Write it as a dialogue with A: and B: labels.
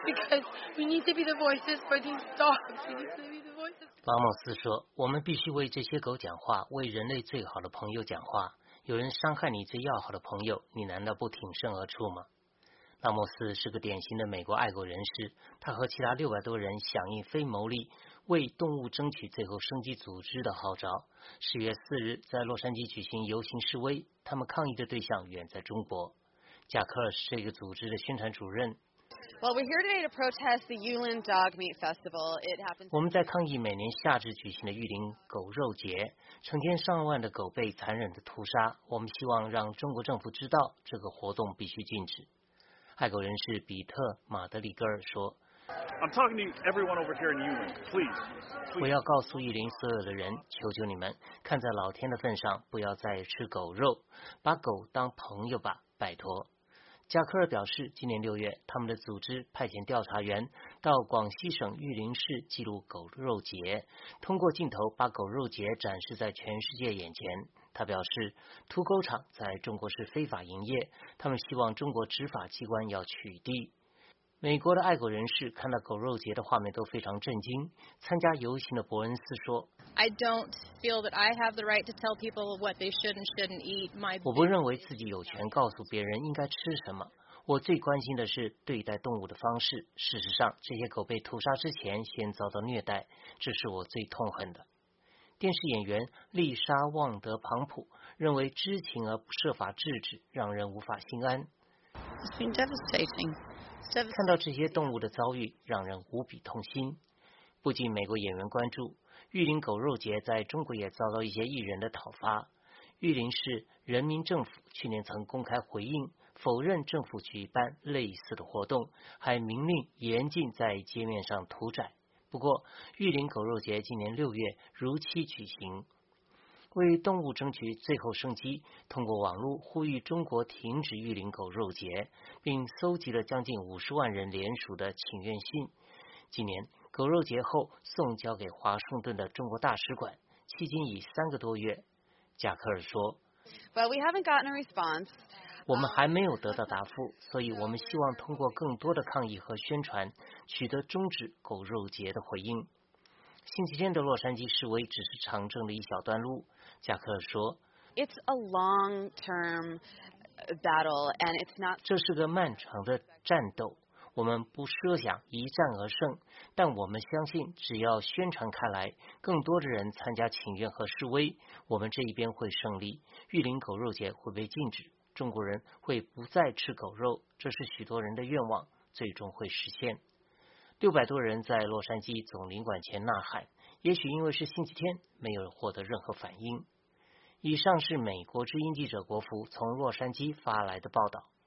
A: because we need to be the voices for these dogs. We need to be the voices.
B: 拉莫斯说，我们必须为这些狗讲话，为人类最好的朋友讲话。有人伤害你最要好的朋友，你难道不挺身而出吗？拉莫斯是个典型的美国爱狗人士，他和其他600多人响应非牟利为动物争取最后生机组织的号召。10月4日在洛杉矶举行游行示威，他们抗议的对象远在中国。贾克尔是这个组织的宣传主任。
C: Well, we're here today to protest the Yulin Dog Meat Festival. It happens.
B: 我们在抗议每年夏至举行的玉林狗肉节，成千上万的狗被残忍的屠杀。我们希望让中国政府知道这个活动必须禁止。爱狗人士比特·马德里戈尔说
D: I'm talking to everyone over here in Yulin. Please.
B: 我要告诉玉林所有的人，求求你们，看在老天的份上，不要再吃狗肉，把狗当朋友吧，拜托。加科尔表示，今年6月，他们的组织派遣调查员到广西省玉林市记录狗肉节，通过镜头把狗肉节展示在全世界眼前。他表示，屠狗场在中国是非法营业，他们希望中国执法机关要取缔。美国的爱狗人士看到狗肉节的画面都非常震惊。参加游行的伯恩斯说
E: I don't feel that I have the right to tell people what they should and shouldn't eat.
B: 我不认为自己有权告诉别人应该吃什么。我最关心的是对待动物的方式。事实上，这些狗被屠杀之前先遭到虐待，这是我最痛恨的。电视演员丽莎·旺德·庞普认为知情而不设法制止，让人无法心安。
E: It's been devastating.
B: 看到这些动物的遭遇，让人无比痛心。不仅美国演员关注，玉林狗肉节在中国也遭到一些艺人的讨伐。玉林市人民政府去年曾公开回应，否认政府举办类似的活动，还明令严禁在街面上屠宰。不过，玉林狗肉节今年6月如期举行。为动物争取最后生机，通过网络呼吁中国停止玉林狗肉节，并搜集了将近50万人联署的请愿信。今年狗肉节后送交给华盛顿的中国大使馆，迄今已3个多月。贾克尔说
C: Well, we haven't gotten a response.
B: 我们还没有得到答复，所以我们希望通过更多的抗议和宣传，取得终止狗肉节的回应。星期天的洛杉矶示威只是长征的一小段路，贾克尔说
C: It's a long-term battle, and it's not.
B: 这是个漫长的战斗，我们不设想一战而胜，但我们相信只要宣传开来，更多的人参加请愿和示威，我们这一边会胜利，玉林狗肉节会被禁止，中国人会不再吃狗肉，这是许多人的愿望，最终会实现。600多人在洛杉矶总领馆前呐喊，也许因为是星期天，没有获得任何反应。以上是美国之音记者国福从洛杉矶发来的报道。